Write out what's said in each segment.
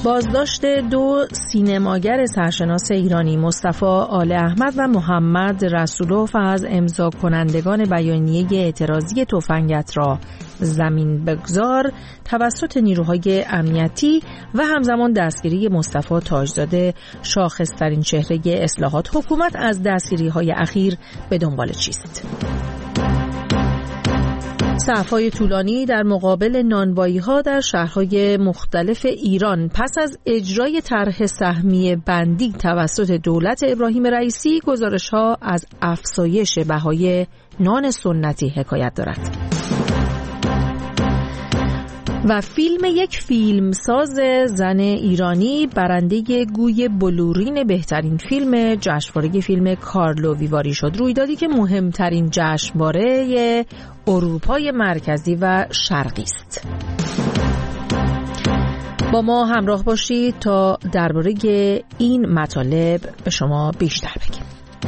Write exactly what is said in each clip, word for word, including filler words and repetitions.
بازداشت دو سینماگر سرشناس ایرانی مصطفی آل احمد و محمد رسولوف از امضا کنندگان بیانیه اعتراضی تفنگت را زمین بگذار توسط نیروهای امنیتی و همزمان دستگیری مصطفی تاجزاده شاخص‌ترین چهره اصلاحات حکومت از دستگیری‌های اخیر به دنبال چیست؟ صف‌های طولانی در مقابل نانوایی‌ها در شهرهای مختلف ایران پس از اجرای طرح سهمیه بندی توسط دولت ابراهیم رئیسی گزارش‌ها از افزایش بهای نان سنتی حکایت دارد. و فیلم یک فیلمساز زن ایرانی برنده گوی بلورین بهترین فیلم جشنواره فیلم کارلو ویواری شد، رویدادی که مهمترین جشنواره اروپای مرکزی و شرقی است. با ما همراه باشید تا درباره این مطالب به شما بیشتر بگیم.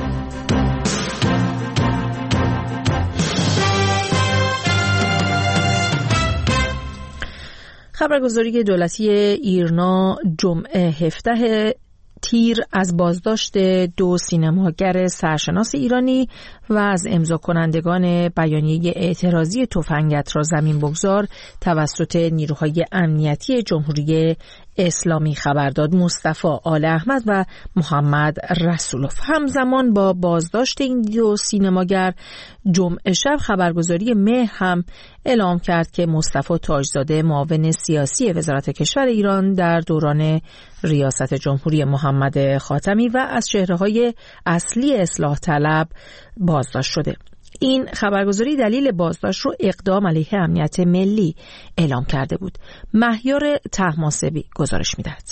خبرگزاری دولتی ایرنا جمعه هفدهم تیر از بازداشت دو سینماگر سرشناس ایرانی و از امضا کنندگان بیانیه اعتراضی تفنگت را زمین بگذار توسط نیروهای امنیتی جمهوری اسلامی خبر داد. مصطفی آل احمد و محمد رسولوف همزمان با بازداشت این دو سینماگر جمعه شب خبرگزاری مه هم اعلام کرد که مصطفی تاجزاده معاون سیاسی وزارت کشور ایران در دوران ریاست جمهوری محمد خاتمی و از چهره‌های اصلی اصلاح طلب بازداشت شده. این خبرگزاری دلیل بازداشت رو اقدام علیه امنیت ملی اعلام کرده بود. مهیار طهماسبی گزارش می‌دهد.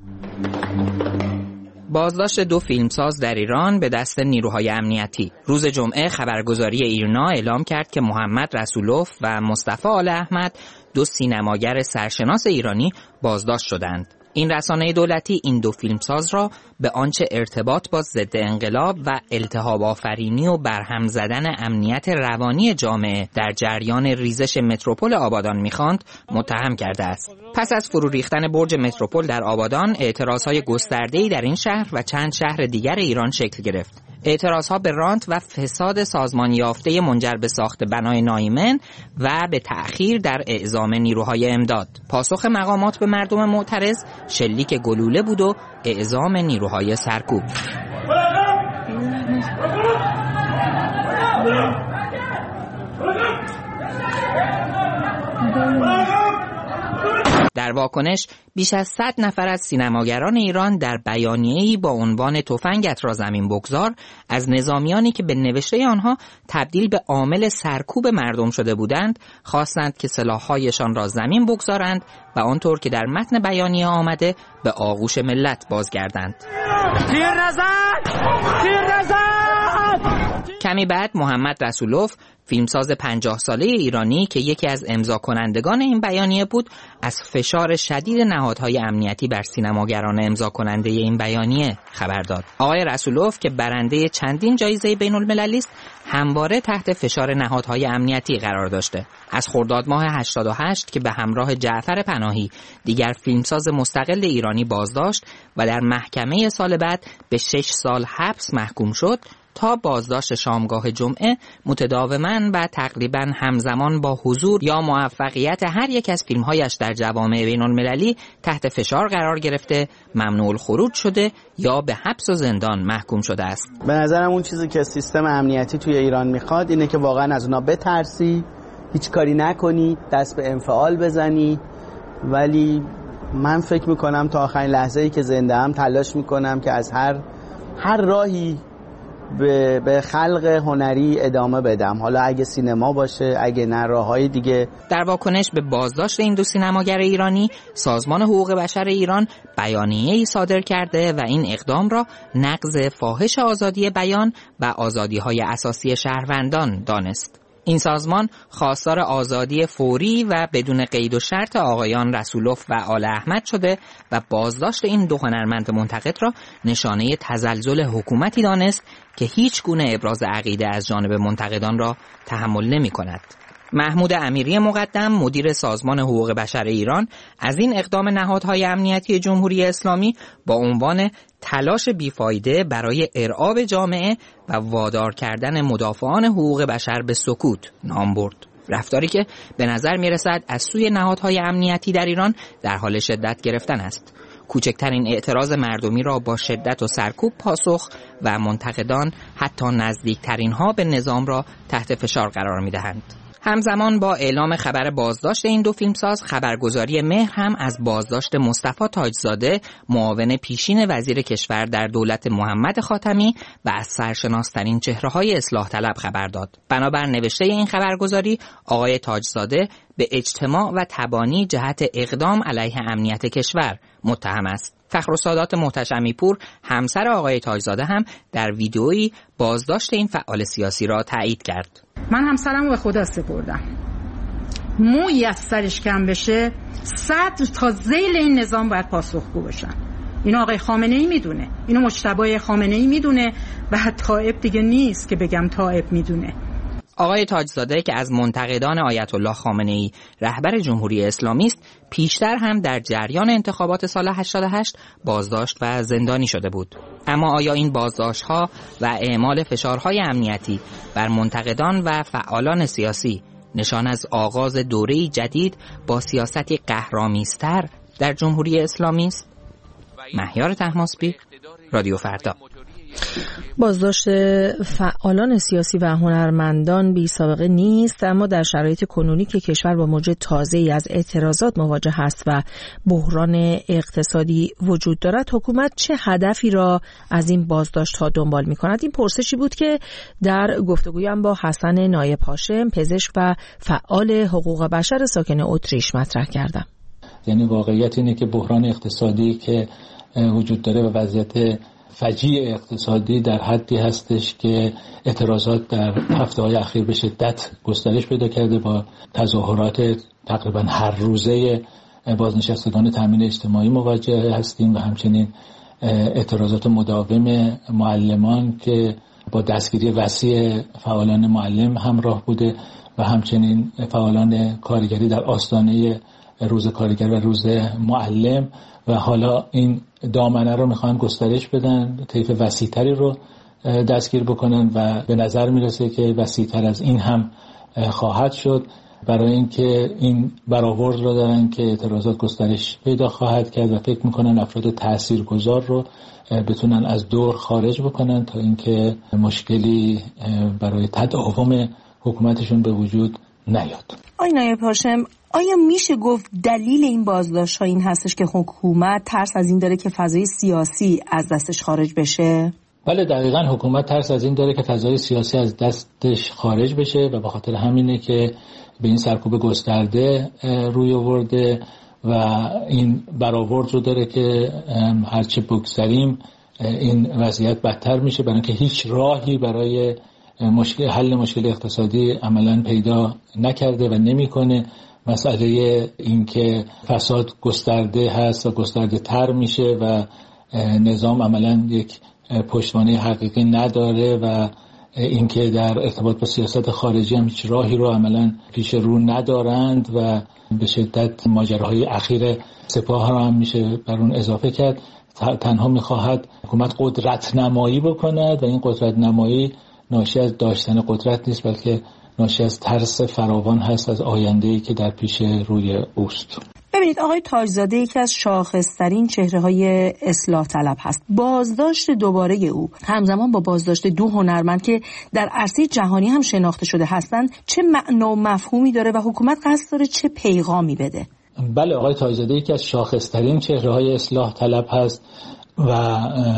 بازداشت دو فیلمساز در ایران به دست نیروهای امنیتی. روز جمعه خبرگزاری ایرنا اعلام کرد که محمد رسولوف و مصطفی آل احمد دو سینماگر سرشناس ایرانی بازداشت شدند. این رسانه دولتی این دو فیلمساز را به آنچه ارتباط با ضد انقلاب و التهاب آفرینی و برهم زدن امنیت روانی جامعه در جریان ریزش متروپول آبادان می‌خواند متهم کرده است. پس از فرو ریختن برج متروپول در آبادان، اعتراضهای گسترده‌ای در این شهر و چند شهر دیگر ایران شکل گرفت. اعتراضها به رانت و فساد سازمان یافته منجر به ساخت بنای نایمن و به تأخیر در اعزام نیروهای امداد. پاسخ مقامات به مردم معترض شلیک گلوله بود و اعزام نیروهای سرکوب. در واکنش بیش از صد نفر از سینماگران ایران در بیانیه‌ای با عنوان تفنگت را زمین بگذار از نظامیانی که به نوشته آنها تبدیل به عامل سرکوب مردم شده بودند خواستند که سلاح‌هایشان را زمین بگذارند و آنطور که در متن بیانیه آمده به آغوش ملت بازگردند. تیر نزن! تیر نزن! کمی بعد محمد رسولوف، فیلمساز پنجاه ساله ایرانی که یکی از امضا کنندگان این بیانیه بود، از فشار شدید نهادهای امنیتی بر سینماگران امضا کننده این بیانیه خبر داد. آقای رسولوف که برنده چندین جایزه بین المللی است، همواره تحت فشار نهادهای امنیتی قرار داشته. از خرداد ماه هشتاد و هشت که به همراه جعفر پناهی دیگر فیلمساز مستقل ایرانی بازداشت و در محکمه سال بعد به شش سال حبس محکوم شد، تا بازداشت شامگاه جمعه متداوماً و تقریباً همزمان با حضور یا موفقیت هر یک از فیلم‌هایش در جوامع بین‌المللی تحت فشار قرار گرفته، ممنوع الخروج شده یا به حبس و زندان محکوم شده است. به نظرم اون چیزی که سیستم امنیتی توی ایران میخواد اینه که واقعاً از اونا بترسی، هیچ کاری نکنی، دست به انفعال بزنی، ولی من فکر میکنم تا آخرین لحظه‌ای که زنده ام تلاش میکنم که از هر هر راهی به به خلق هنری ادامه بدم، حالا اگه سینما باشه، اگه نه راههای دیگه. در واکنش به بازداشت این دو سینماگر ایرانی، سازمان حقوق بشر ایران بیانیه‌ای صادر کرده و این اقدام را نقض فاحش آزادی بیان و آزادی‌های اساسی شهروندان دانست. این سازمان خواستار آزادی فوری و بدون قید و شرط آقایان رسولوف و آل احمد شده و بازداشت این دو هنرمند منتقد را نشانه تزلزل حکومتی دانست که هیچ گونه ابراز عقیده از جانب منتقدان را تحمل نمی کند. محمود امیری مقدم مدیر سازمان حقوق بشر ایران از این اقدام نهادهای امنیتی جمهوری اسلامی با عنوان تلاش بیفایده برای ارعاب جامعه و وادار کردن مدافعان حقوق بشر به سکوت نام برد. رفتاری که به نظر می رسد از سوی نهادهای امنیتی در ایران در حال شدت گرفتن است. کوچکترین اعتراض مردمی را با شدت و سرکوب پاسخ و منتقدان حتی نزدیکترین ها به نظام را تحت فشار قرار می دهند. همزمان با اعلام خبر بازداشت این دو فیلمساز، خبرگزاری مهر هم از بازداشت مصطفی تاجزاده، معاون پیشین وزیر کشور در دولت محمد خاتمی و از سرشناسترین چهره‌های اصلاح طلب خبر داد. بنابر نوشته این خبرگزاری، آقای تاجزاده به اجتماع و تبانی جهت اقدام علیه امنیت کشور متهم است. فخرالسادات محتشمی پور، همسر آقای تاجزاده، هم در ویدئویی بازداشت این فعال سیاسی را تایید کرد. من همسرم رو به خدا سپردم. مویی از سرش کم بشه، صدر تا ذیل این نظام باید پاسخگو باشن. اینو آقای خامنه ای میدونه، اینو مجتبی خامنه ای میدونه و طائب دیگه نیست که بگم طائب میدونه. آقای تاجزاده که از منتقدان آیت الله خامنه ای رهبر جمهوری اسلامی است، پیشتر هم در جریان انتخابات سال هشتاد و هشت بازداشت و زندانی شده بود. اما آیا این بازداشت‌ها و اعمال فشارهای امنیتی بر منتقدان و فعالان سیاسی نشان از آغاز دوره‌ای جدید با سیاستی قهرآمیزتر در جمهوری اسلامی است؟ مهیار طهماسبی، رادیو فردا. بازداشت فعالان سیاسی و هنرمندان بی سابقه نیست، اما در شرایط کنونی که کشور با موج تازه‌ای از اعتراضات مواجه است و بحران اقتصادی وجود دارد، حکومت چه هدفی را از این بازداشت‌ها دنبال می‌کند؟ این پرسشی بود که در گفتگویم با حسن نایب هاشم، پزشک و فعال حقوق بشر ساکن اتریش مطرح کردم. یعنی واقعیت اینه که بحران اقتصادی که وجود داره و وضعیت فجیع اقتصادی در حدی هستش که اعتراضات در هفته‌های اخیر به شدت گسترش پیدا کرده، با تظاهرات تقریبا هر روزه بازنشستگان تامین اجتماعی مواجه هستیم و همچنین اعتراضات مداوم معلمان که با دستگیری وسیع فعالان معلم همراه بوده و همچنین فعالان کارگری در آستانه روز کارگر و روز معلم، و حالا این دامنه رو میخوان گسترش بدن، طیف وسیع‌تری رو دستگیر بکنن و به نظر میرسه که وسیع‌تر از این هم خواهد شد، برای اینکه این برآورد رو دارن که اعتراضات گسترش پیدا خواهد کرد و فکر میکنن افراد تاثیرگذار رو بتونن از دور خارج بکنن تا اینکه مشکلی برای تداوم حکومتشون به وجود نیاد. آقای نایب هاشم، آیا میشه گفت دلیل این بازداشت‌ها این هستش که حکومت ترس از این داره که فضای سیاسی از دستش خارج بشه؟ بله دقیقاً، حکومت ترس از این داره که فضای سیاسی از دستش خارج بشه و به خاطر همینه که به این سرکوب گسترده روی آورده و این برآورد رو داره که هرچه بگذریم این وضعیت بدتر میشه، برای اینکه هیچ راهی برای مشکل حل مشکل اقتصادی عملاً پیدا نکرده و نمیکنه. مسئله این که فساد گسترده هست و گسترده تر میشه و نظام عملاً یک پشتوانه حقیقی نداره و اینکه در ارتباط با سیاست خارجی هم هیچ راهی رو عملاً پیش رو ندارند و به شدت ماجراهای اخیر سپاه رو هم میشه بر اون اضافه کرد. تنها میخواهد حکومت قدرت نمایی بکند و این قدرت نمایی ناشی از داشتن قدرت نیست، بلکه ناشی از ترس فراوان هست از آینده‌ای که در پیش روی اوست. ببینید آقای تاجزاده یکی از شاخص‌ترین چهره‌های اصلاح طلب هست. بازداشت دوباره او همزمان با بازداشت دو هنرمند که در عرصه جهانی هم شناخته شده هستند چه معنا و مفهومی داره و حکومت قصد داره چه پیغامی بده؟ بله، آقای تاجزاده یکی از شاخص‌ترین چهره‌های اصلاح طلب هست و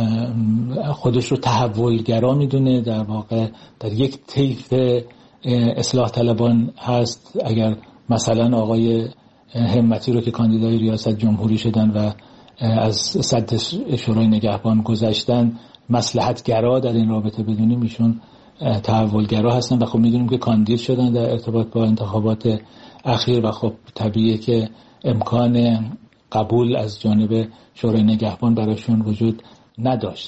خودش رو تحولگرا میدونه، در واقع در یک طیف اصلاح طلبان هست. اگر مثلا آقای همتی رو که کاندیدای ریاست جمهوری شدن و از صدر شورای نگهبان گذاشتن مصلحتگرا در این رابطه بدونیم، ایشون تحولگرا هستن و خب میدونیم که کاندید شدن در ارتباط با انتخابات اخیر و خب طبیعیه که امکان قبول از جانب شورای نگهبان براشون وجود نداشت.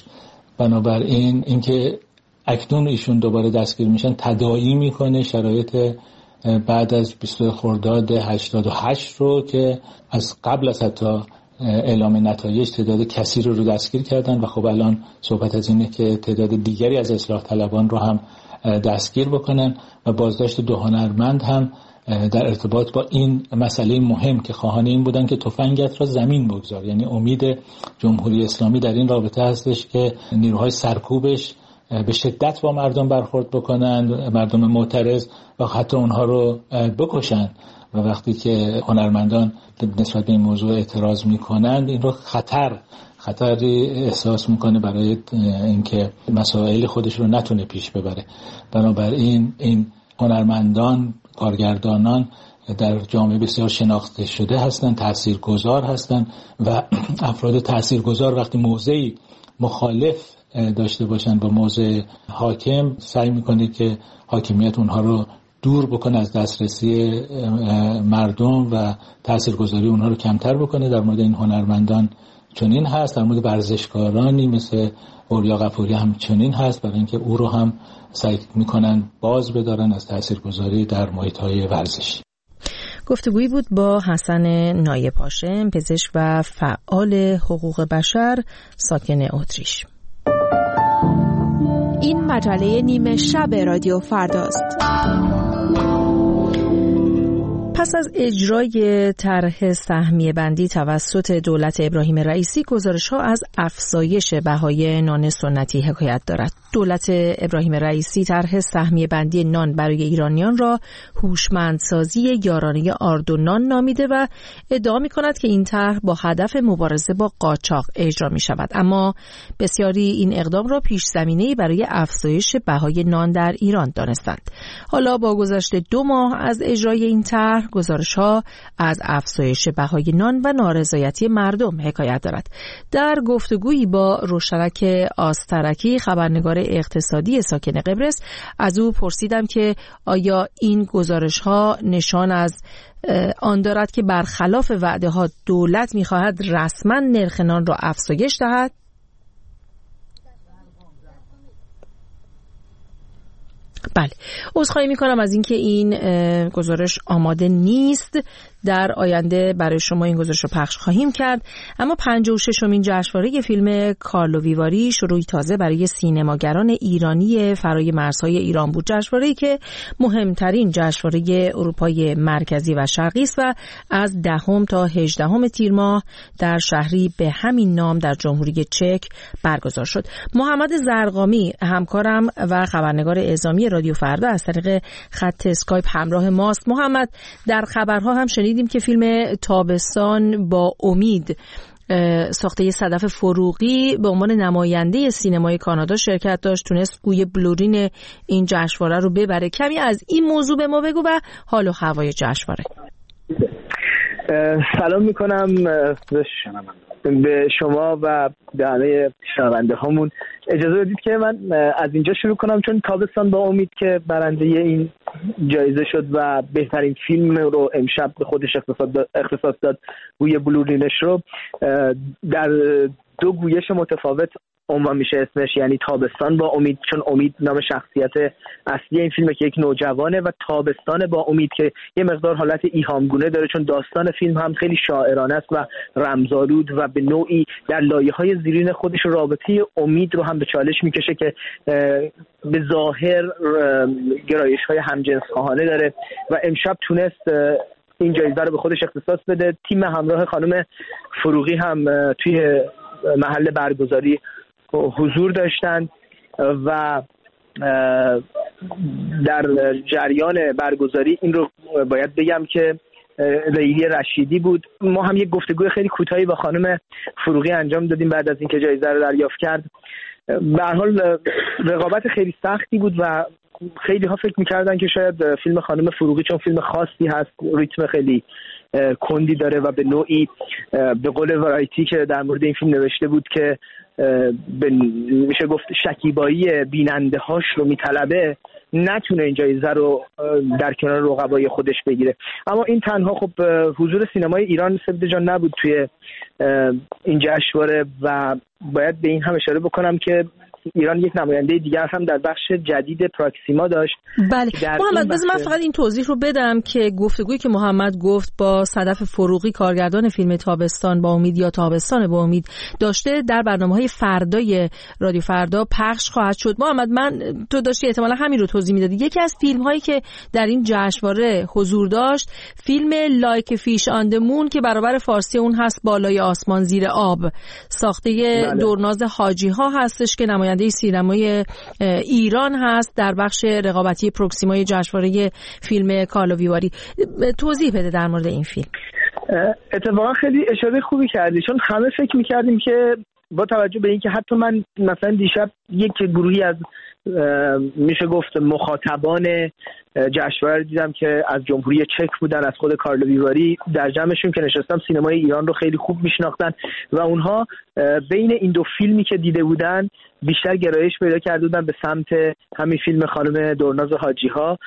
بنابراین اینکه اکنون ایشون دوباره دستگیر میشن تداعی میکنه شرایط بعد از بیست خرداد هشتاد و هشت رو که از قبل از حتی اعلام نتایج تعداد کثیری رو, رو دستگیر کردن و خب الان صحبت از اینه که تعداد دیگری از اصلاح طلبان رو هم دستگیر بکنن و بازداشت دو هنرمند هم در ارتباط با این مسئله مهم که خواهان این بودن که تفنگت را زمین بگذار. یعنی امید جمهوری اسلامی در این رابطه هستش که نیروهای سرکوبش به شدت با مردم برخورد بکنن، مردم معترض، و حتی اونها رو بکشن. و وقتی که هنرمندان نسبت به این موضوع اعتراض میکنند، این رو خطر خطری احساس میکنه برای اینکه مسائل خودش رو نتونه پیش ببره. بنابراین این هنرمندان، کارگردانان در جامعه بسیار شناخته شده هستند، تاثیرگذار هستند و افراد تاثیرگذار وقتی موضعی مخالف داشته باشن با موضع حاکم، سعی میکنه که حاکمیت اونها رو دور بکنه از دسترسی مردم و تاثیرگذاری اونها رو کمتر بکنه. در مورد این هنرمندان چنین هست، در مورد ورزشکارانی مثل اوریا غفوری هم چنین هست، برای اینکه او رو هم سعی میکنن باز بدارن از تاثیرگذاری در محیط‌های ورزشی. گفتگویی بود با حسن نایب هاشم، پزشک و فعال حقوق بشر ساکن اتریش. این مجله نیمه شب رادیو فرداست. پس از اجرای طرح سهمیه بندی توسط دولت ابراهیم رئیسی، گزارش‌ها از افزایش بهای نان سنتی حکایت دارد. دولت ابراهیم رئیسی طرح سهمیه بندی نان برای ایرانیان را هوشمندسازی یارانه آرد و نان نامیده و ادعا می‌کند که این طرح با هدف مبارزه با قاچاق اجرا می‌شود، اما بسیاری این اقدام را پیش زمینه‌ای برای افزایش بهای نان در ایران دانستند. حالا با گذشت دو ماه از اجرای این طرح، گزارش‌ها از افزایش بهای نان و نارضایتی مردم حکایت دارد. در گفتگویی با روشنک آسترکی، خبرنگار اقتصادی ساکن قبرس، از او پرسیدم که آیا این گزارش‌ها نشان از آن دارد که برخلاف وعده‌ها دولت می‌خواهد رسما نرخ نان را افزایش دهد؟ بله، عذرخواهی میکنم از اینکه این گزارش آماده نیست. در آینده برای شما این گزارش رو پخش خواهیم کرد. اما پنجاه و ششمین جشنواره فیلم کارلو ویواری شروعی تازه برای سینماگران ایرانی فرای مرزهای ایران بود. جشنواره‌ای که مهمترین جشنواره اروپای مرکزی و شرقی است و از دهم تا هجدهم تیر ماه در شهری به همین نام در جمهوری چک برگزار شد. محمد زرقامی، همکارم و خبرنگار اعزامی رادیو فردا، از طریق خط اسکایپ همراه ماست. محمد، در خبرها هم شنیدیم که فیلم تابستان با امید ساخته صدف فروغی به عنوان نماینده سینمای کانادا شرکت داشت، تونست گوی بلورین این جشنواره رو ببره. کمی از این موضوع به ما بگو و حال و هوای جشنواره. سلام میکنم به شما و به همه شنونده هامون. اجازه بدید که من از اینجا شروع کنم، چون تابستان با امید که برنده این جایزه شد و بهترین فیلم رو امشب به خودش اختصاص داد، گوی بلورینش رو در دو گویش متفاوت عنوان میشه اسمش، یعنی تابستان با امید، چون امید نام شخصیت اصلی این فیلمه که یک نوجوانه، و تابستان با امید که یه مقدار حالت ایهامگونه داره، چون داستان فیلم هم خیلی شاعرانه است و رمزآلود و به نوعی در لایه‌های زیرین خودش رابطه امید رو هم به چالش میکشه که به ظاهر گرایش‌های همجنس‌خواهانه داره و امشب تونست این جایزه رو به خودش اختصاص بده. تیم همراه خانم فروغی هم توی محل برگزاری حضور داشتند و در جریان برگزاری این رو باید بگم که لیلی رشیدی بود. ما هم یک گفتگوی خیلی کوتاهی با خانم فروغی انجام دادیم بعد از اینکه جایزه رو دریافت کرد. به هر حال رقابت خیلی سختی بود و خیلی ها فکر می‌کردن که شاید فیلم خانم فروغی چون فیلم خاصی هست، ریتم خیلی کندی داره و به نوعی به قول ورایتی که در مورد این فیلم نوشته بود که میشه گفت شکیبایی بیننده هاش رو میطلبه، نتونه این جایزه رو در کنار رقبای خودش بگیره. اما این تنها خب حضور سینمای ایران سبد جان نبود توی این جشنواره و باید به این هم اشاره بکنم که ایران یک نماینده دیگر هم در بخش جدید پراکسیما داشت. بله محمد، بذار من فقط این توضیح رو بدم که گفتگویی که محمد گفت با صدف فروغی کارگردان فیلم تابستان با امید یا تابستان با امید داشته در برنامه‌های فردای رادیو فردا پخش خواهد شد. محمد، من تو داشتی احتمالاً همین رو توضیح میدادی. یکی از فیلم‌هایی که در این جشنواره حضور داشت فیلم لایک فیش آن د مون که برابر فارسی اون هست بالای آسمان زیر آب، ساخته بله. دورناز حاجی ها هستش که نماینده سینمای ایران هست در بخش رقابتی پروکسیمای جشنواره فیلم کارلوویواری. توضیح بده در مورد این فیلم. اتفاقا خیلی اشاره خوبی کردی، چون همه فکر می‌کردیم که با توجه به اینکه حتی من مثلا دیشب یک گروهی از میشه گفت مخاطبان جشنواره دیدم که از جمهوری چک بودن، از خود کارلوویواری، در جمعشون که نشستم سینمای ایران رو خیلی خوب میشناختن و اونها بین این دو فیلمی که دیده بودن بیشتر گرایش پیدا کرده بودن به سمت همین فیلم خانم دورناز حاجی ها.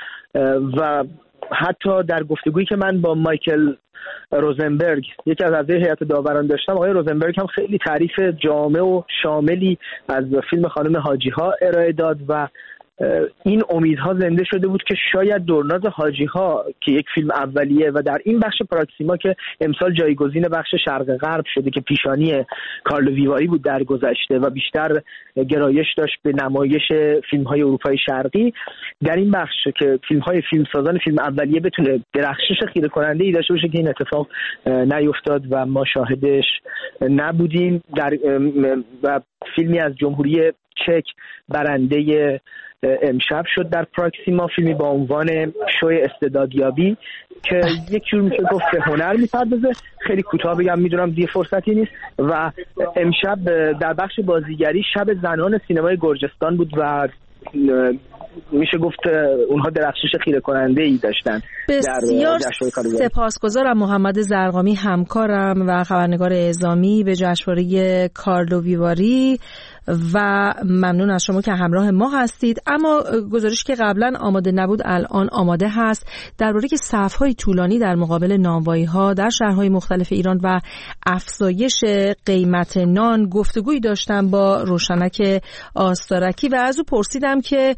و حتی در گفتگویی که من با مایکل روزنبرگ، یکی از اعضای هیئت داوران داشتم، آقای روزنبرگ هم خیلی تعریف جامع و شاملی از فیلم خانم حاجی ها ارائه داد و این امیدها زنده شده بود که شاید دورناز حاجی ها که یک فیلم اولیه و در این بخش پراکسیما که امسال جایگزین بخش شرق غرب شده که پیشانی کارلوویواری بود در گذشته و بیشتر گرایش داشت به نمایش فیلم های اروپای شرقی، در این بخش که فیلم های فیلمسازان فیلم اولیه بتونه درخشش خیره کننده ای داشته باشه که این اتفاق نیفتاد و ما شاهدش نبودیم. در و فیلمی از جمهوری چک برنده امشب شد در پراکسیما، فیلمی با عنوان شوی استعدادیابی که یک جور میشه گفت به هنر میپردازه. خیلی کوتاه بگم، میدونم دیگه فرصتی نیست. و امشب در بخش بازیگری شب زنان سینمای گرجستان بود و میشه گفت اونها درخشش خیره کننده ای داشتن. بسیار سپاسگزارم محمد زرقامی، همکارم و خبرنگار اعزامی به جشنواره کارلوویواری و ممنون از شما که همراه ما هستید. اما گزارش که قبلا آماده نبود الان آماده هست درباره که صف‌های طولانی در مقابل نانوایی‌ها در شهرهای مختلف ایران و افزایش قیمت نان. گفتگویی داشتم با روشنک آستارکی و از او پرسیدم که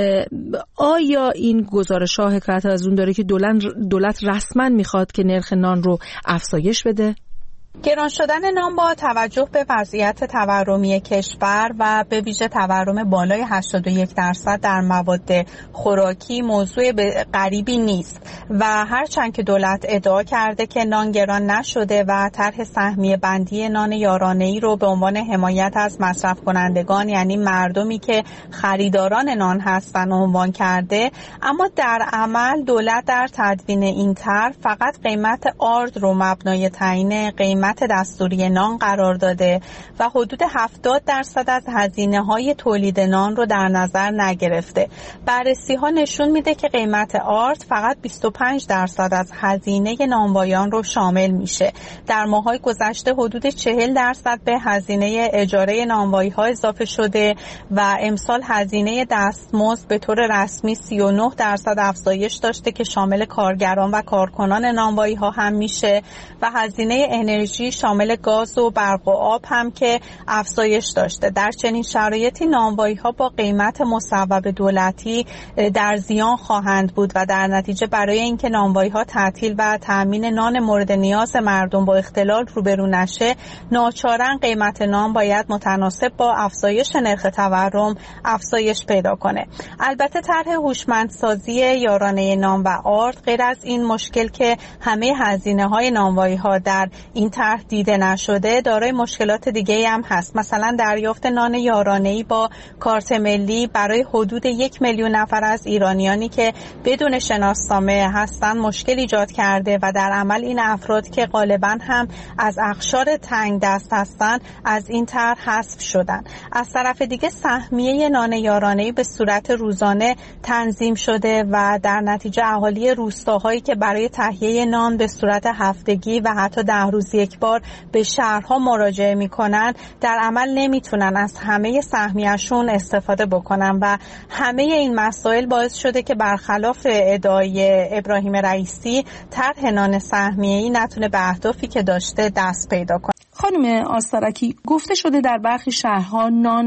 آیا این گزارش‌ها حکایت از اون داره که دولت دولت رسما میخواد که نرخ نان رو افزایش بده؟ گران شدن نان با توجه به وضعیت تورمی کشور و به ویژه تورم بالای هشتاد و یک درصد در مواد خوراکی موضوع غریبی نیست و هرچند که دولت ادعا کرده که نان گران نشده و طرح سهمیه بندی نان یارانه‌ای رو به عنوان حمایت از مصرف کنندگان یعنی مردمی که خریداران نان هستن عنوان کرده، اما در عمل دولت در تدوین این طرح فقط قیمت آرد رو مبنای تعیین قیمت دستوری نان قرار داده و حدود هفتاد درصد از هزینه‌های تولید نان رو در نظر نگرفته. بررسی‌ها نشون میده که قیمت آرد فقط بیست و پنج درصد از هزینه نانوایان رو شامل میشه. در ماه‌های گذشته حدود چهل درصد به هزینه اجاره نانوایی‌ها اضافه شده و امسال هزینه دستمزد به طور رسمی سی و نه درصد افزایش داشته که شامل کارگران و کارکنان نانوایی‌ها هم میشه و هزینه انرژی شامل گاز و برق و آب هم که افزایش داشته. در چنین شرایطی نانوایی‌ها با قیمت مصوب دولتی در زیان خواهند بود و در نتیجه برای اینکه نانوایی‌ها تعطیل و تامین نان مورد نیاز مردم با اختلال روبرو نشه، ناچارن قیمت نان باید متناسب با افزایش نرخ تورم افزایش پیدا کنه. البته طرح هوشمندسازی یارانه نان و آرد غیر از این مشکل که همه هزینه‌های نانوایی‌ها در این طرح دیده نشده دارای مشکلات دیگه هم هست. مثلا دریافت نان یارانه‌ای با کارت ملی برای حدود یک میلیون نفر از ایرانیانی که بدون شناسنامه هستند مشکل ایجاد کرده و در عمل این افراد که غالبا هم از اقشار تنگ دست هستند از این طرح حذف شدن. از طرف دیگه سهمیه نان یارانه‌ای به صورت روزانه تنظیم شده و در نتیجه اهالی روستاهایی که برای تهیه نان به صورت هفتگی و حتی ده روز یک بار به شهرها مراجعه میکنن در عمل نمیتونن از همه سهمیه‌شون استفاده بکنن و همه این مسائل باعث شده که برخلاف ادعای ابراهیم رئیسی طرح نان سهمیه‌ای نتونه به اهدافی که داشته دست پیدا کنه. خانم آستارکی، گفته شده در برخی شهرها نان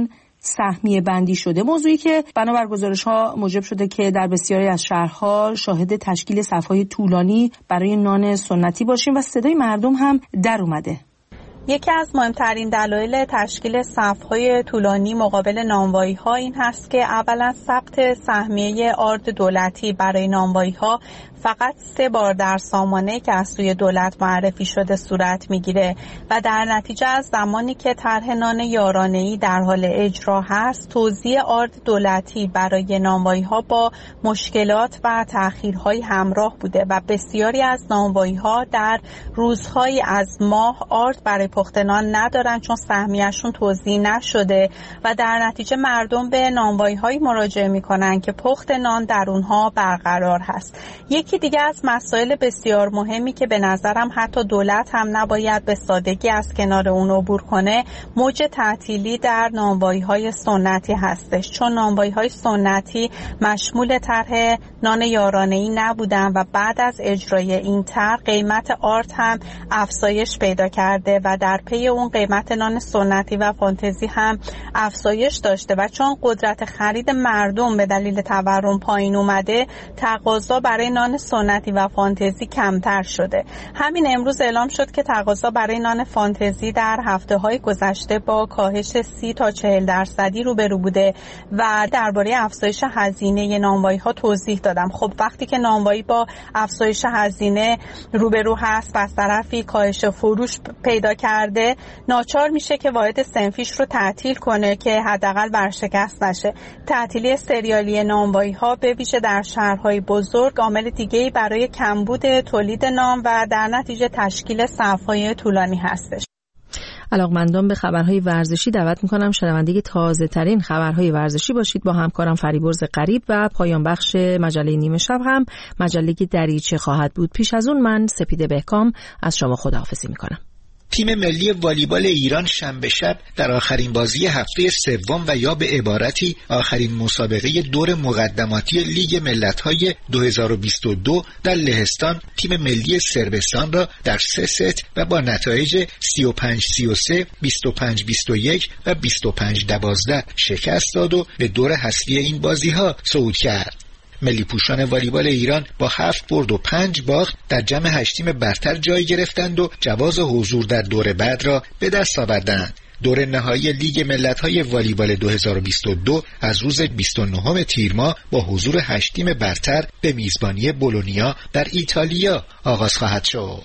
سهمیه بندی شده، موضوعی که بنابر گزارش‌ها موجب شده که در بسیاری از شهرها شاهد تشکیل صف‌های طولانی برای نان سنتی باشیم و صدای مردم هم در اومده. یکی از مهمترین دلایل تشکیل صف‌های طولانی مقابل نانوایی‌ها این هست که اولا ثبت سهمیه آرد دولتی برای نانوایی‌ها فقط سه بار در سامانه که از سوی دولت معرفی شده صورت میگیره و در نتیجه از زمانی که طرح نان یارانه‌ای در حال اجرا هست، توزیع آرد دولتی برای نانوایی‌ها با مشکلات و تأخیرهای همراه بوده و بسیاری از نانوایی‌ها در روزهای از ماه آرد برای پخت نان ندارن چون سهمیه‌شون توزیع نشده و در نتیجه مردم به نانوایی‌های مراجعه میکنن که پخت نان در اونها برقرار هست. یکی دیگه از مسائل بسیار مهمی که به نظرم حتی دولت هم نباید به سادگی از کنار اون عبور کنه، موج تعطیلی در نانوایی‌های سنتی هستش، چون نانوایی‌های سنتی مشمول طرح نان یارانه‌ای نبودن و بعد از اجرای این طرح قیمت آرد هم افزایش پیدا کرده و در پی اون قیمت نان سنتی و فانتزی هم افزایش داشته و چون قدرت خرید مردم به دلیل تورم پایین اومده، تقاضا برای نان سنتی و فانتزی کمتر شده. همین امروز اعلام شد که تقاضا برای نان فانتزی در هفته‌های گذشته با کاهش سی تا چهل درصدی روبرو بوده و درباره افزایش هزینه نانوایی‌ها توضیح دادم. خب وقتی که نانوایی با افزایش هزینه روبرو هست و از طرفی کاهش فروش پیدا کرده، ناچار میشه که واحد صنفیش رو تعطیل کنه که حداقل ورشکست نشه. تعطیلی سریالی نانوایی‌ها به ویژه در شهرهای بزرگ عامل دیگه‌ای برای کمبود تولید نان و در نتیجه تشکیل صف‌های طولانی هستش. علاقمندان به خبرهای ورزشی دعوت میکنم شنونده تازه ترین خبرهای ورزشی باشید. با همکارم فریبرز غریب و پایان بخش مجله نیمه شب هم مجله دریچه خواهد بود. پیش از اون من سپیده بهکام از شما خداحافظی میکنم. تیم ملی والیبال ایران شنبه شب در آخرین بازی هفته سوم و یا به عبارتی آخرین مسابقه دور مقدماتی لیگ ملت‌های دو هزار و بیست و دو در لهستان تیم ملی صربستان را در سه ست و با نتایج سی و پنج سی و سه، بیست و پنج بیست و یک و بیست و پنج دوازده شکست داد و به دور حذفی این بازی‌ها صعود کرد. ملی پوشان والیبال ایران با هفت برد و پنج باخت در جمع هشت تیم برتر جای گرفتند و جواز حضور در دور بعد را به دست آوردند. دور نهایی لیگ ملت‌های والیبال دو هزار و بیست و دو از روز بیست و نهم تیر ماه با حضور هشت تیم برتر به میزبانی بولونیا در ایتالیا آغاز خواهد شد.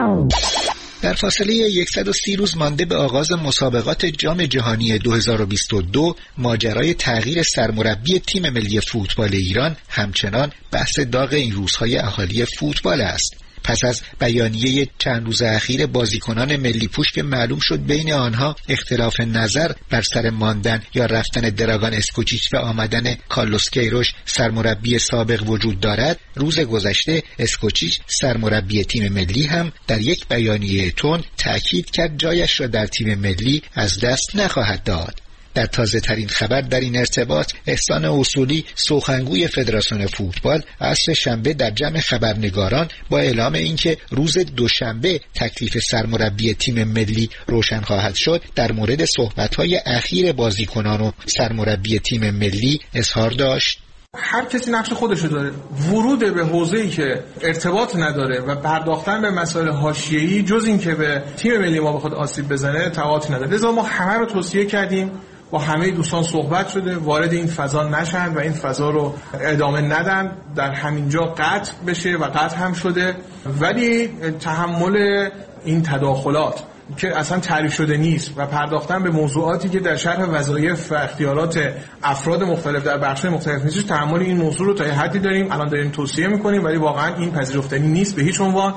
در فاصله صد و سی روز مانده به آغاز مسابقات جام جهانی دو هزار و بیست و دو، ماجرای تغییر سرمربی تیم ملی فوتبال ایران همچنان بحث داغ این روزهای اهالی فوتبال است. پس از بیانیه چند روز اخیر بازیکنان ملی پوش که معلوم شد بین آنها اختلاف نظر بر سر ماندن یا رفتن دراگان اسکوچیچ و آمدن کارلوس کیروش سرمربی سابق وجود دارد، روز گذشته اسکوچیچ سرمربی تیم ملی هم در یک بیانیه تند تأکید کرد جایش را در تیم ملی از دست نخواهد داد. در تازه ترین خبر در این ارتباط، احسان اصولی سخنگوی فدراسیون فوتبال عصر شنبه در جمع خبرنگاران با اعلام اینکه روز دوشنبه تکلیف سرمربی تیم ملی روشن خواهد شد، در مورد صحبت‌های اخیر بازیکنان و سرمربی تیم ملی اظهار داشت: هر کسی نقش خودشو داره. ورود به حوزه‌ای که ارتباط نداره و پرداختن به مسائل حاشیه‌ای جز این که به تیم ملی ما بخواد آسیب بزنه تفاوتی نداره. لذا ما همه رو توصیه کردیم، با همه دوستان صحبت شده وارد این فضا نشن و این فضا رو ادامه ندن، در همینجا قطع بشه و قطع هم شده. ولی تحمل این تداخلات که اصلا تعریف شده نیست و پرداختن به موضوعاتی که در شرح وظایف و اختیارات افراد مختلف در بخش‌های مختلف نیست، تحمل این موضوع رو تا یه حدی داریم، الان داریم توصیه می‌کنیم، ولی واقعا این پذیرفتنی نیست به هیچ عنوان.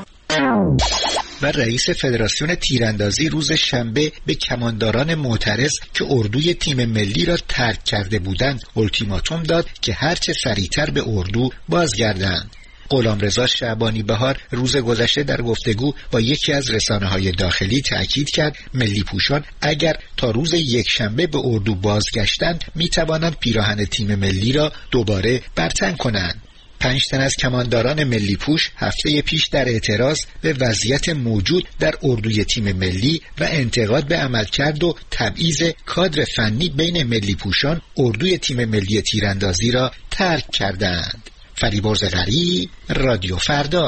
و رئیس فدراسیون تیراندازی روز شنبه به کمانداران معترض که اردوی تیم ملی را ترک کرده بودند التیماتوم داد که هرچه سریعتر به اردو بازگردند. غلامرضا شعبانی بهار روز گذشته در گفتگو با یکی از رسانه‌های داخلی تأکید کرد ملی پوشان اگر تا روز یک شنبه به اردو بازگشتند می‌توانند پیراهن تیم ملی را دوباره برتن کنند. پنج تن از کمانداران ملی پوش هفته پیش در اعتراض به وضعیت موجود در اردوی تیم ملی و انتقاد به عملکرد و تبعیض کادر فنی بین ملی پوشان اردوی تیم ملی تیراندازی را ترک کردند. فریبرز غریب، رادیو فردا.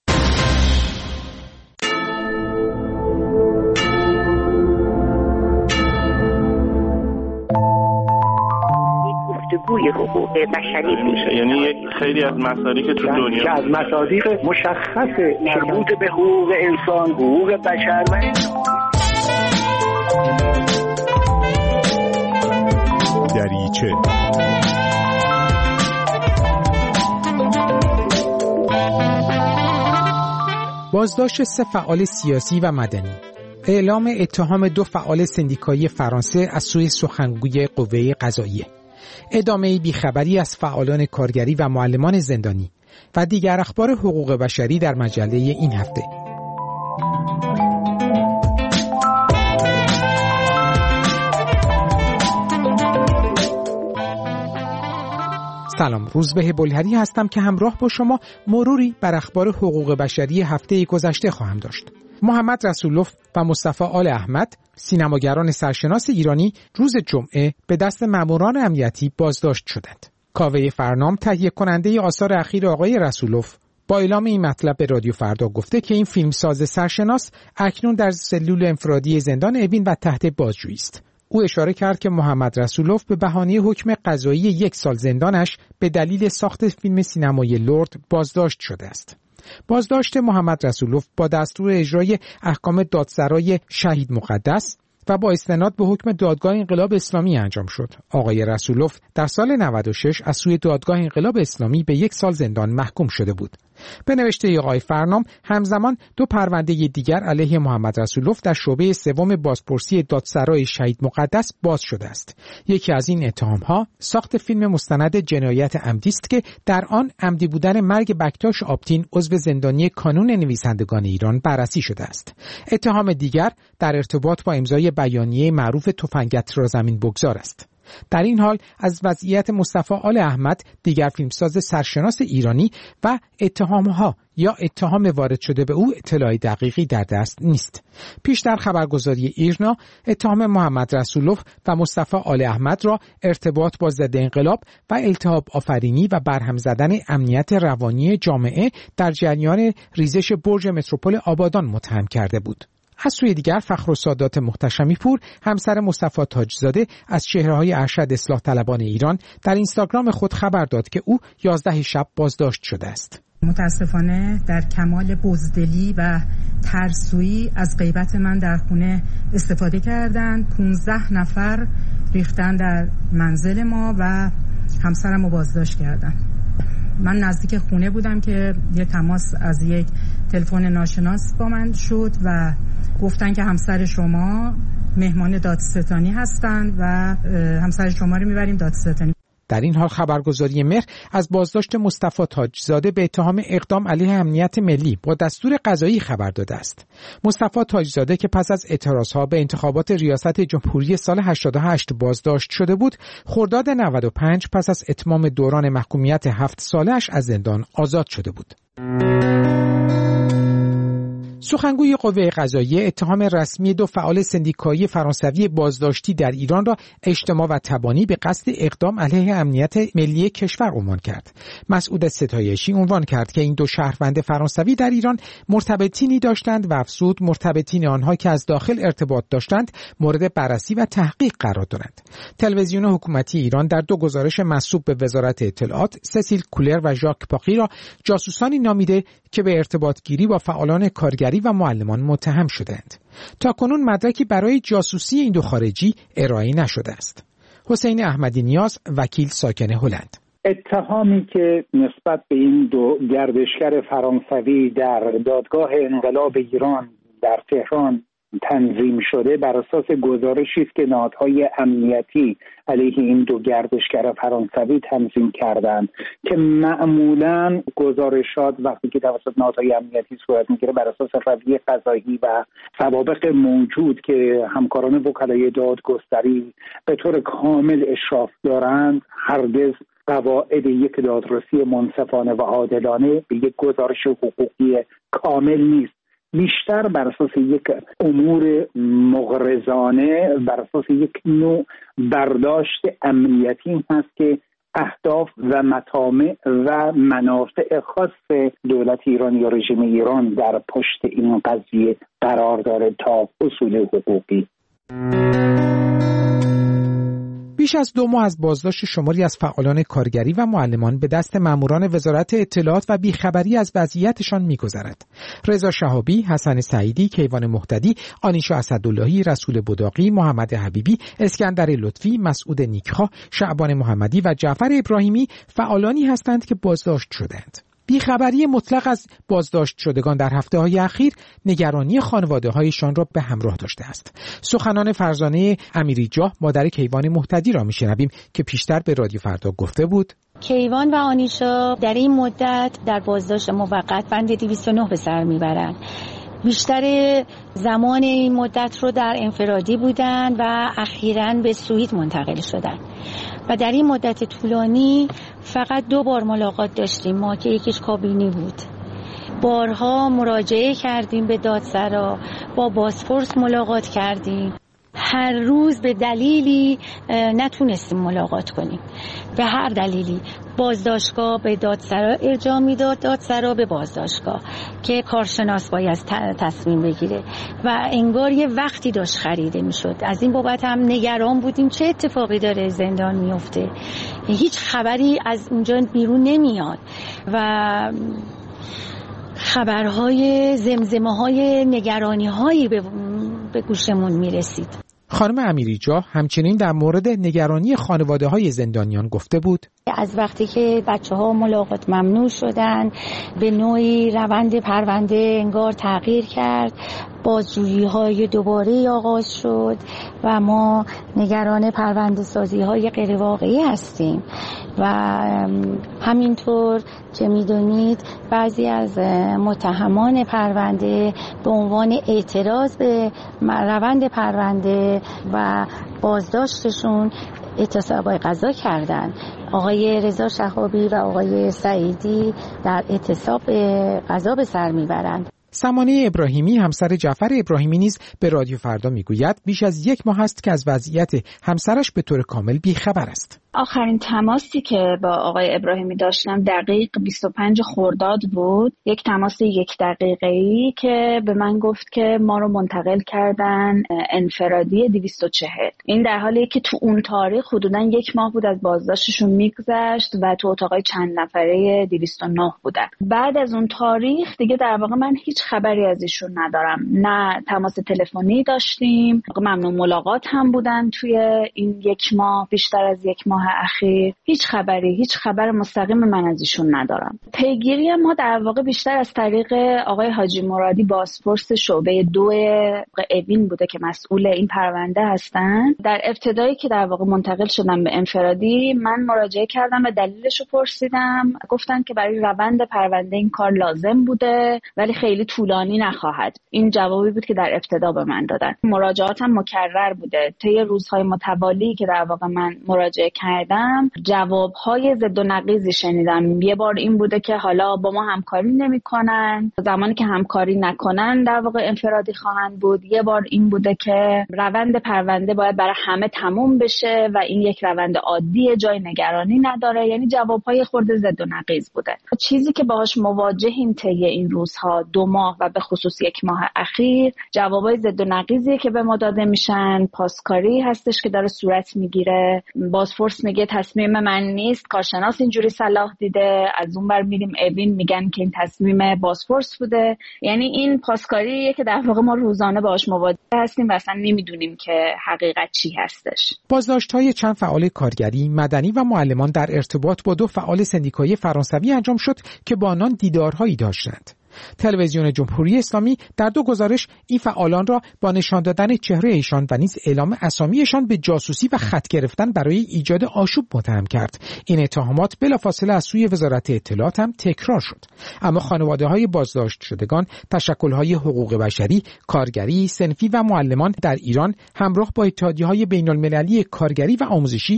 گفتگوی حقوق بشری میشه، یعنی یک خیلی از مصادیق تو دنیا که از مصادیق مشخص مربوط به حقوق انسان، حقوق بشر و دریچه. بازداشت سه فعال سیاسی و مدنی، اعلام اتهام دو فعال سندیکایی فرانسه از سوی سخنگوی قوه قضاییه، ادامه بیخبری از فعالان کارگری و معلمان زندانی و دیگر اخبار حقوق بشری در مجله این هفته. سلام، روزبه بلهری هستم که همراه با شما مروری بر اخبار حقوق بشری هفته گذشته خواهم داشت. محمد رسولوف و مصطفی آل احمد، سینماگران سرشناس ایرانی، روز جمعه به دست ماموران امنیتی بازداشت شدند. کاوه فرنام، تهیه کننده آثار اخیر آقای رسولوف، با اعلام این مطلب به رادیو فردا گفته که این فیلمساز سرشناس اکنون در سلول انفرادی زندان اوین و تحت بازجویی است. او اشاره کرد که محمد رسولوف به بهانه حکم قضایی یک سال زندانش به دلیل ساخت فیلم سینمایی لرد بازداشت شده است. بازداشت محمد رسولوف با دستور اجرای احکام دادسرای شهید مقدس و با استناد به حکم دادگاه انقلاب اسلامی انجام شد. آقای رسولوف در سال نود و شش از سوی دادگاه انقلاب اسلامی به یک سال زندان محکوم شده بود. به نوشته آقای فرنام، همزمان دو پرونده دیگر علیه محمد رسولوف در شعبه سوم بازپرسی دادسرای شهید مقدس باز شده است. یکی از این اتهام‌ها ساخت فیلم مستند جنایت عمدی است که در آن عمدی بودن مرگ بکتاش آبتین عضو زندانی کانون نویسندگان ایران بررسی شده است. اتهام دیگر در ارتباط با امضای بیانیه معروف تفنگت را زمین بگذار است. در این حال از وضعیت مصطفی آل احمد، دیگر فیلمساز سرشناس ایرانی، و اتهامها یا اتهام وارد شده به او اطلاع دقیقی در دست نیست. پیش در خبرگزاری ایرنا، اتهام محمد رسولوف و مصطفی آل احمد را ارتباط با ضد انقلاب و التهاب آفرینی و برهم زدن امنیت روانی جامعه در جریان ریزش برج متروپول آبادان متهم کرده بود. از سوی دیگر فخرالسادات محتشمی پور، همسر مصطفی تاجزاده، از چهره‌های ارشد اصلاح طلبان ایران در اینستاگرام خود خبر داد که او یازده شب بازداشت شده است. متاسفانه در کمال بزدلی و ترسویی از غیبت من در خونه استفاده کردند. پانزده نفر ریختن در منزل ما و همسرم رو بازداشت کردن. من نزدیک خونه بودم که یه تماس از یک تلفن ناشناس با من شد و گفتن که همسر شما مهمان دادستانی هستند و همسر شما رو میبریم دادستانی. در این حال خبرگزاری مهر از بازداشت مصطفی تاجزاده به اتهام اقدام علیه امنیت ملی با دستور قضایی خبر داده است. مصطفی تاجزاده که پس از اعتراضها به انتخابات ریاست جمهوری سال هشتاد و هشت بازداشت شده بود، خرداد نود و پنج پس از اتمام دوران محکومیت هفت سالش از زندان آزاد شده بود. سخنگوی قوه قضاییه اتهام رسمی دو فعال سندیکایی فرانسوی بازداشتی در ایران را اجتماع و تبانی به قصد اقدام علیه امنیت ملی کشور عنوان کرد. مسعود ستایشی عنوان کرد که این دو شهروند فرانسوی در ایران مرتبطینی داشتند و افزود مرتبطین آنها که از داخل ارتباط داشتند مورد بررسی و تحقیق قرار دارند. تلویزیون حکومتی ایران در دو گزارش منسوب به وزارت اطلاعات، سسیل کولر و ژاک پاقی را جاسوسانی نامیده که به ارتباط گیری با فعالان کارگری و معلمان متهم شدند. تاکنون مدرکی برای جاسوسی این دو خارجی ارائه نشده است. حسین احمدی نیاز، وکیل ساکن هلند: اتهامی که نسبت به این دو گردشگر فرانسوی در دادگاه انقلاب ایران در تهران تنظیم شده بر اساس گزارشی است که نهادهای امنیتی علیه این دو گردشگر فرانسوی تنظیم کردند که معمولاً گزارشات وقتی که توسط نهادهای امنیتی صورت میگیره بر اساس رویه قضایی و سوابق موجود که همکاران وکلای دادگستری به طور کامل اشراف دارند هرگز قواعد یک دادرسی منصفانه و عادلانه به یک گزارش حقوقی کامل نیست، بیشتر بر اساس یک امور مغرضانه، بر اساس یک نوع برداشت امنیتی هست که اهداف و مطامع و منافع خاص دولت ایران یا رژیم ایران در پشت این قضیه قرار داره تا اصول حقوقی. بیش از دو ماه از بازداشت شماری از فعالان کارگری و معلمان به دست ماموران وزارت اطلاعات و بیخبری از وضعیتشان می‌گذرد. رضا شهابی، حسن سعیدی، کیوان مهتدی، آنیشا اسداللهی، رسول بداقی، محمد حبیبی، اسکندر لطفی، مسعود نیکخواه، شعبان محمدی و جعفر ابراهیمی فعالانی هستند که بازداشت شدند. بیخبری مطلق از بازداشت شدگان در هفته‌های اخیر نگرانی خانواده‌هایشان را به همراه داشته است. سخنان فرزانه امیری جاه مادر کیوان مهتدی را میشنویم که پیشتر به رادیو فردا گفته بود کیوان و آنیشا در این مدت در بازداشت موقت بند دویست و نه به سر میبرند. بیشتر زمان این مدت رو در انفرادی بودن و اخیراً به سوئد منتقل شدن و در این مدت طولانی فقط دو بار ملاقات داشتیم ما که یکیش کابینی بود. بارها مراجعه کردیم به دادسرا، با بازپرس ملاقات کردیم، هر روز به دلیلی نتونستیم ملاقات کنیم، به هر دلیلی. بازداشتگاه به دادسرا ارجاع میداد، دادسرا به بازداشتگاه که کارشناس باید تصمیم بگیره و انگار یه وقتی داشت خریده میشد. از این بابت هم نگران بودیم چه اتفاقی داره زندان میفته، هیچ خبری از اونجا بیرون نمیاد و خبرهای زمزمه های نگرانی هایی به, به گوشمون میرسید. خانم امیری جاه همچنین در مورد نگرانی خانواده های زندانیان گفته بود از وقتی که بچه ها ملاقات ممنوع شدن به نوعی روند پرونده انگار تغییر کرد، بازجویی های دوباره آغاز شد و ما نگران پرونده سازی های غیر واقعی هستیم و همینطور که میدونید بعضی از متهمان پرونده به عنوان اعتراض به روند پرونده و بازداشتشون اعتصاب قضا کردن. آقای رضا شهابی و آقای سعیدی در اعتصاب قضا به سر میبرند. سمانه ابراهیمی همسر جعفر ابراهیمی نیز به رادیو فردا میگوید بیش از یک ماه است که از وضعیت همسرش به طور کامل بیخبر است. آخرین تماسی که با آقای ابراهیمی داشتم دقیق بیست و پنج خرداد بود، یک تماس یک دقیقه‌ای که به من گفت که ما رو منتقل کردن انفرادی دویست و چهل. این در حالی که تو اون تاریخ حدوداً یک ماه بود از بازداشتشون میگذشت و تو اتاقای چند نفره دویست و نه بودن. بعد از اون تاریخ دیگه در واقع من هیچ خبری از ایشون ندارم، نه تماس تلفنی داشتیم، ممنوع ملاقات هم بودن توی این یک ماه، بیشتر از یک ماه اخیر هیچ خبری، هیچ خبر مستقیم من از ایشون ندارم. پیگیری ما در واقع بیشتر از طریق آقای حاجی مرادی بازپرس شعبه دو اوین بوده که مسئول این پرونده هستن. در ابتدایی که در واقع منتقل شدم به انفرادی من مراجعه کردم و دلیلش رو پرسیدم، گفتن که برای روند پرونده این کار لازم بوده ولی خیلی طولانی نخواهد. این جوابی بود که در ابتدا به من دادن. مراجعاتم مکرر بوده طی روزهای متوالی که در واقع من مراجعه کردم، جوابهای ضد و نقیضی شنیدم. یه بار این بوده که حالا با ما همکاری نمی‌کنن، زمانی که همکاری نکنن در واقع انفرادی خواهند بود. یه بار این بوده که روند پرونده باید برای همه تموم بشه و این یک روند عادیه، جای نگرانی نداره. یعنی جوابهای خورده ضد و نقیض بوده. چیزی که باهاش مواجهیم طی این روزها، دو ماه و به خصوص یک ماه اخیر، جوابای ضد و نقیضی که به ما داده میشن، پاسکاری هستش که داره صورت میگیره. بازپرس میگه تصمیم من نیست، کارشناس اینجوری صلاح دیده. از اون بر میریم اوین میگن که این تصمیم بازپرس بوده. یعنی این پاسکاریه که در واقع ما روزانه باهاش مواجه هستیم و اصلا نمیدونیم که حقیقت چی هستش. بازداشت‌های چند فعال کارگری، مدنی و معلمان در ارتباط با دو فعال سندیکایی فرانسوی انجام شد که با آنان دیدارهایی داشتند. تلویزیون جمهوری اسلامی در دو گزارش این فعالان را با نشان دادن چهره ایشان و نیز اعلام اسامیشان به جاسوسی و خط گرفتن برای ایجاد آشوب متهم کرد. این اتهامات بلافاصله از سوی وزارت اطلاعات هم تکرار شد. اما خانواده‌های بازداشت شدگان، تشکل‌های حقوق بشری، کارگری، صنفی و معلمان در ایران همراه با اتحادیه‌های بین‌المللی کارگری و آموزشی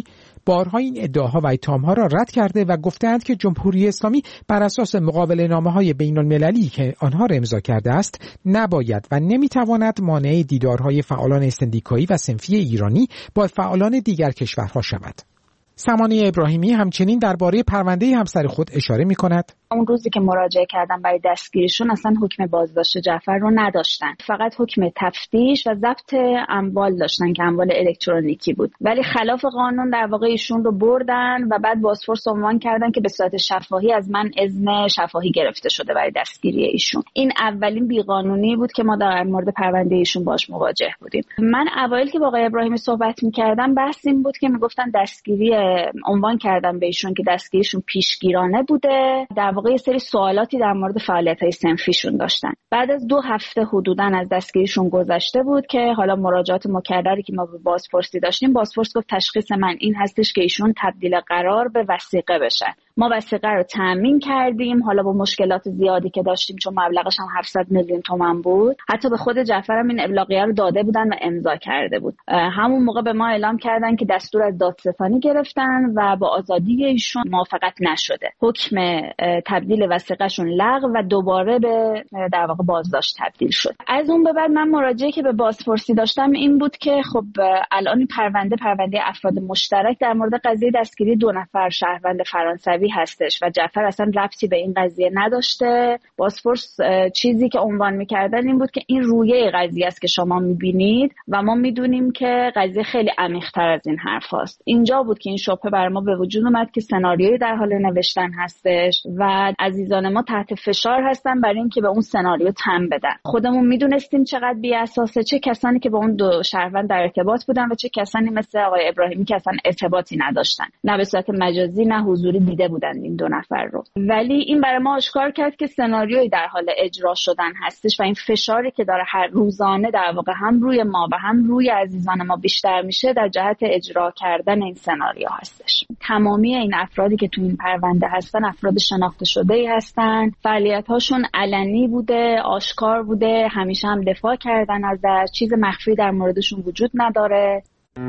بارها این ادعاها و اتهامها را رد کرده و گفته‌اند که جمهوری اسلامی بر اساس مقابله‌نامه‌های بین‌المللی که آنها را امضا کرده است نباید و نمی‌تواند مانع دیدارهای فعالان سندیکایی و صنفی ایرانی با فعالان دیگر کشورها شود. سمانه ابراهیمی همچنین درباره پرونده همسر خود اشاره می‌کند. اون روزی که مراجعه کردن برای دستگیریشون اصلا حکم بازداشت جعفر رو نداشتن، فقط حکم تفتیش و ضبط اموال داشتن که اموال الکترونیکی بود، ولی خلاف قانون در واقع ایشون رو بردن و بعد بازپرس عنوان کردن که به صورت شفاهی از من اذن شفاهی گرفته شده برای دستگیری ایشون. این اولین بیقانونی بود که ما در مورد پرونده ایشون باش مواجه بودیم. من اوایل که با آقای ابراهیمی صحبت می‌کردم بحث این بود که میگفتن دستگیری، عنوان کردن به ایشون که دستگیریشون پیشگیرانه بوده، در واقع یه سری سوالاتی در مورد فعالیت‌های صنفیشون داشتن. بعد از دو هفته حدوداً از دستگیریشون گذشته بود که حالا مراجعات مکرری که ما به بازپرسی داشتیم، بازپرس گفت تشخیص من این هستش که ایشون تبدیل قرار به وثیقه بشن. ما وثیقه رو تامین کردیم، حالا با مشکلات زیادی که داشتیم چون مبلغش هم هفتصد میلیون تومان بود، حتی به خود جعفر هم این ابلاغیه رو داده بودن و امضا کرده بود. همون موقع به ما اعلام کردن که دستور از دادستانی گرفتن و با آزادی ایشون موافقت نشده. حکم تبدیل وثیقه‌شون لغو و دوباره به در واقع بازداشت تبدیل شد. از اون به بعد من مراجعه که به بازپرسی داشتم این بود که خب الان پرونده پرونده افراد مشترک در مورد قضیه دستگیری دو نفر شهروند فرانسوی هستش و جعفر اصلا ربطی به این قضیه نداشته. بازپرس چیزی که عنوان می‌کردن این بود که این رویه قضیه است که شما می‌بینید و ما می‌دونیم که قضیه خیلی عمیق‌تر از این حرف هست. اینجا بود که این شبهه بر ما به وجود اومد که سناریویی در حال نوشتن هستش و عزیزان ما تحت فشار هستن برای اینکه به اون سناریو تن بدن. خودمون میدونستیم چقدر بی اساسه، چه کسانی که با اون دو شهروند در ارتباط بودن و چه کسانی مثل آقای ابراهیمی که اصلا ارتباطی نداشتن، نه به صورت مجازی نه حضوری دیده بودن این دو نفر رو. ولی این برای ما آشکار کرد که سناریویی در حال اجرا شدن هستش و این فشاری که داره هر روزانه در واقع هم روی ما و هم روی عزیزان ما بیشتر میشه در جهت اجرا کردن این سناریو هستش. تمامی این افرادی که تو این پرونده هستن افراد شناخته شده‌ای هستن، فعالیت‌هاشون علنی بوده، آشکار بوده، همیشه هم دفاع کردن ازش، چیز مخفی در موردشون وجود نداره.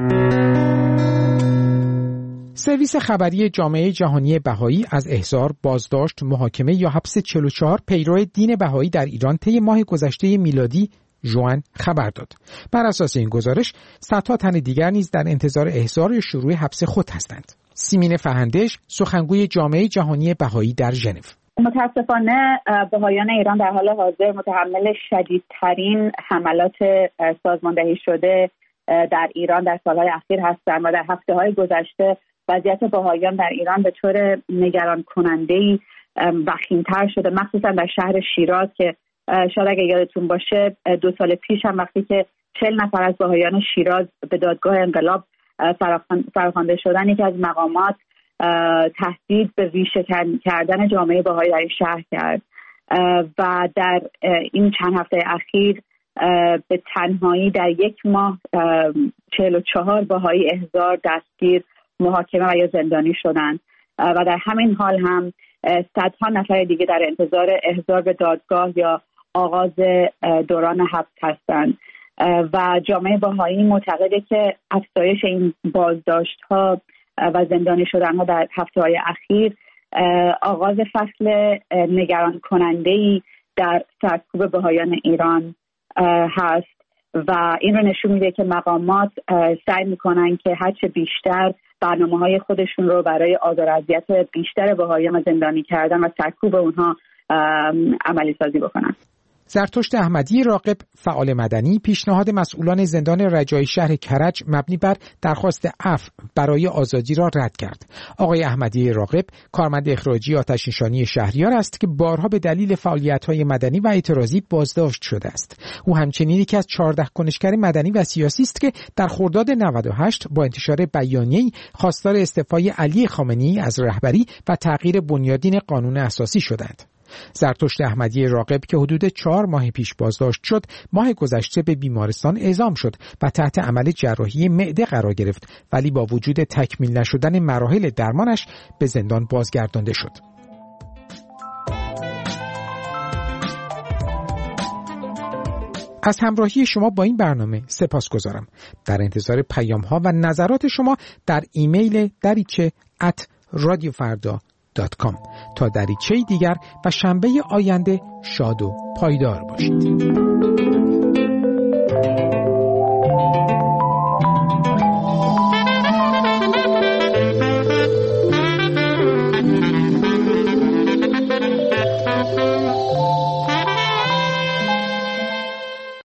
سرویس خبری جامعه جهانی بهایی از احضار، بازداشت، محاکمه یا حبس چهل و چهار پیرو دین بهایی در ایران طی ماه گذشته میلادی ژوئن خبر داد. بر اساس این گزارش صدها تن دیگر نیز در انتظار احضار یا شروع حبس خود هستند. سیمین فهندش، سخنگوی جامعه جهانی بهایی در ژنو: متاسفانه بهایان ایران در حال حاضر متحمل شدیدترین حملات سازماندهی شده در ایران در سالهای اخیر هستند و در هفته‌های گذشته وضعیت بهایان در ایران به طور نگران کننده‌ای وخیم‌تر شده، مخصوصا در شهر شیراز که شاید اگه یادتون باشه دو سال پیش هم وقتی که چهل نفر از بهایان شیراز به دادگاه انقلاب فراخوانده شدن، یکی از مقامات تهدید به ریشه کردن جامعه بهایی در این شهر کرد و در این چند هفته اخیر به تنهایی در یک ماه چهل و چهار بهایی احضار، دستگیر، محاکمه و یا زندانی شدند و در همین حال هم صدها نفر دیگه در انتظار احضار به دادگاه یا آغاز دوران حبس هستند و جامعه بهایی معتقده که افزایش این بازداشت‌ها و زندانی شدن‌ها در هفته‌های اخیر آغاز فصل نگران کننده‌ای در سرکوب بهایان ایران هست و این رو نشون میده که مقامات سعی میکنن که هرچه بیشتر برنامه‌های خودشون رو برای آزار و اذیت بیشتر بهایان و زندانی کردن و سرکوب اونها عملی سازی بکنن. زرتشت احمدی راغب، فعال مدنی، پیشنهاد مسئولان زندان رجایی شهر کرج مبنی بر درخواست عفو برای آزادی را رد کرد. آقای احمدی راغب کارمند اخراجی آتش‌نشانی شهریار است که بارها به دلیل فعالیت‌های مدنی و اعتراضی بازداشت شده است. او همچنین یکی از چهارده کنشگر مدنی و سیاسی است که در خرداد نود و هشت با انتشار بیانیه‌ای خواستار استعفای علی خامنه‌ای از رهبری و تغییر بنیادین قانون اساسی شدند. زرتشت احمدی راغب که حدود چهار ماه پیش بازداشت شد، ماه گذشته به بیمارستان اعزام شد و تحت عمل جراحی معده قرار گرفت، ولی با وجود تکمیل نشدن مراحل درمانش به زندان بازگردانده شد. از همراهی شما با این برنامه سپاسگزارم. در انتظار پیام ها و نظرات شما در ایمیل دریچه ات رادیو فردا دات کام. تا دریچه دیگر و شنبه آینده شاد و پایدار باشید.